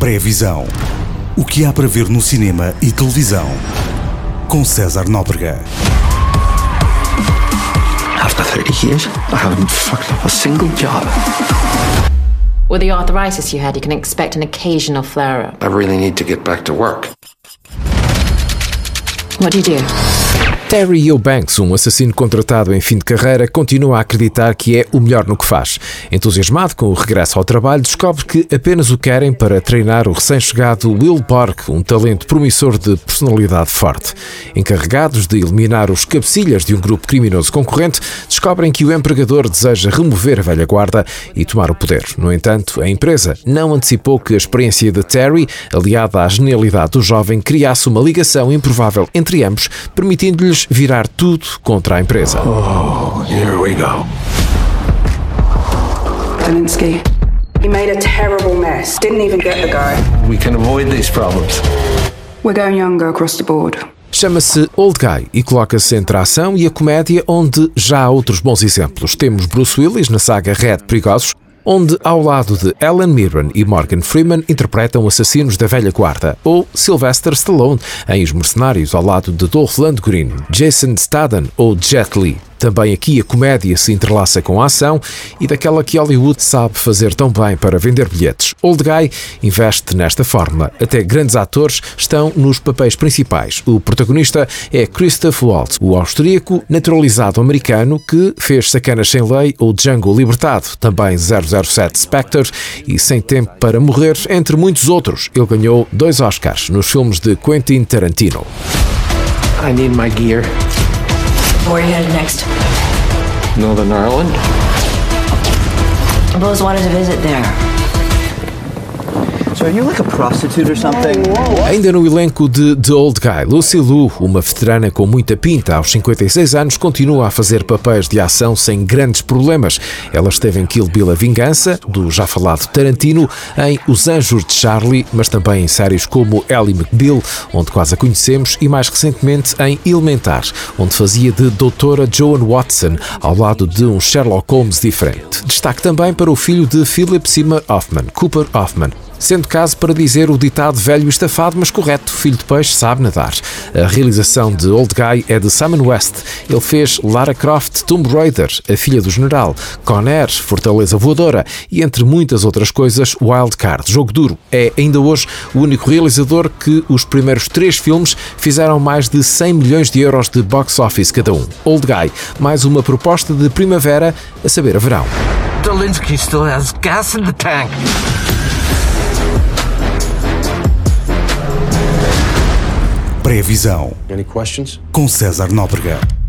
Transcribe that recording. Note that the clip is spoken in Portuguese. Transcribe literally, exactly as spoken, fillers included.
Pré-visão. O que há para ver no cinema e televisão. Com César Nóbrega. After thirty years, I haven't fucked up a single job. With the arthritis you had, you can expect an occasional flare-up. I really need to get back to work. What do you do? Terry Eubanks, um assassino contratado em fim de carreira, continua a acreditar que é o melhor no que faz. Entusiasmado com o regresso ao trabalho, descobre que apenas o querem para treinar o recém-chegado Will Borg, um talento promissor de personalidade forte. Encarregados de eliminar os cabecilhas de um grupo criminoso concorrente, descobrem que o empregador deseja remover a velha guarda e tomar o poder. No entanto, a empresa não antecipou que a experiência de Terry, aliada à genialidade do jovem, criasse uma ligação improvável entre ambos, permitindo-lhes virar tudo contra a empresa. Oh, here we go. Zelensky, he made a terrible mess. Didn't even get the guy. We can avoid these problems. We're going younger across the board. Chama-se Old Guy e coloca-se entre a ação e a comédia, onde já há outros bons exemplos. Temos Bruce Willis na saga Red Perigosos, onde ao lado de Helen Mirren e Morgan Freeman interpretam assassinos da velha guarda, ou Sylvester Stallone em Os Mercenários ao lado de Dolph Lundgren, Jason Statham ou Jet Li. Também aqui a comédia se entrelaça com a ação e daquela que Hollywood sabe fazer tão bem para vender bilhetes. Old Guy investe nesta fórmula. Até grandes atores estão nos papéis principais. O protagonista é Christoph Waltz, o austríaco naturalizado americano que fez Sacanas Sem Lei ou Django Libertado, também zero zero sete Spectre e Sem Tempo para Morrer, entre muitos outros. Ele ganhou dois Oscars nos filmes de Quentin Tarantino. I need my gear. Where are you headed next? Northern Ireland? I've always wanted to visit there. So are you like a prostitute or something? Ainda no elenco de The Old Guy, Lucy Liu, uma veterana com muita pinta, aos cinquenta e seis anos, continua a fazer papéis de ação sem grandes problemas. Ela esteve em Kill Bill A Vingança, do já falado Tarantino, em Os Anjos de Charlie, mas também em séries como Ally McBeal, onde quase a conhecemos, e mais recentemente em Elementar, onde fazia de doutora Joan Watson, ao lado de um Sherlock Holmes diferente. Destaque também para o filho de Philip Seymour Hoffman, Cooper Hoffman. Sendo caso para dizer o ditado velho e estafado, mas correto, filho de peixe sabe nadar. A realização de Old Guy é de Simon West. Ele fez Lara Croft, Tomb Raider, A Filha do General, Con Air, Fortaleza Voadora e, entre muitas outras coisas, Wild Card, Jogo Duro. É ainda hoje o único realizador que os primeiros três filmes fizeram mais de cem milhões de euros de box office cada um. Old Guy, mais uma proposta de primavera, a saber, a verão. Zelensky still has gas in the tank. Pré-visão. Any questions? Com César Nóbrega.